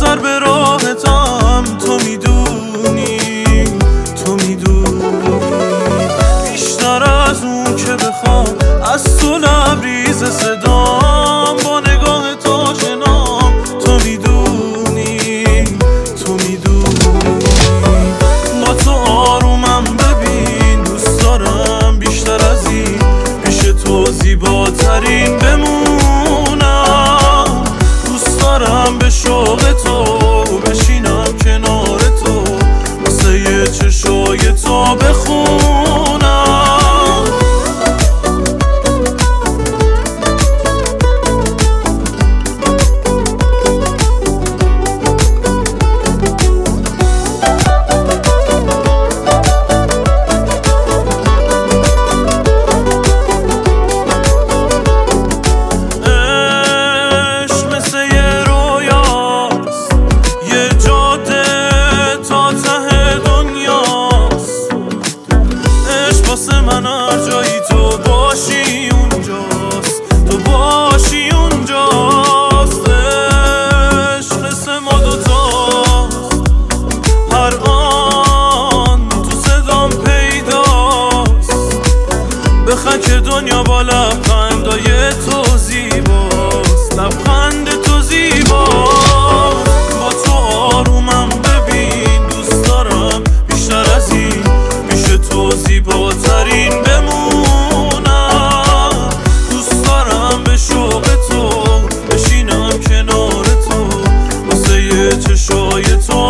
سر به راهتم، تو میدونی، تو میدونی بیشتر از اون که بخوام از تو لبریز صدام، با نگاه تو شنام، تو میدونی، تو میدونی با تو آرومم ببین، دوست دارم بیشتر از این پیش تو زیباترین بمونم، دوست دارم به شوق تو بشینم کنار تو، واسه چشای تو بخونم. واسه من هر جایی تو باشی اونجاست، تو باشی اونجاست. عشق مثل ما دوتاست، هر آن تو صدام پیداست. بخند که دنیا با لبخندای تو زیباست، لبخند تو زیباست. با تو آرومم ببین، دوست دارم بیشتر از این پیش تو زیباترین بمونم، دوست دارم به شوق تو بشینم کنار تو، واسه چشای تو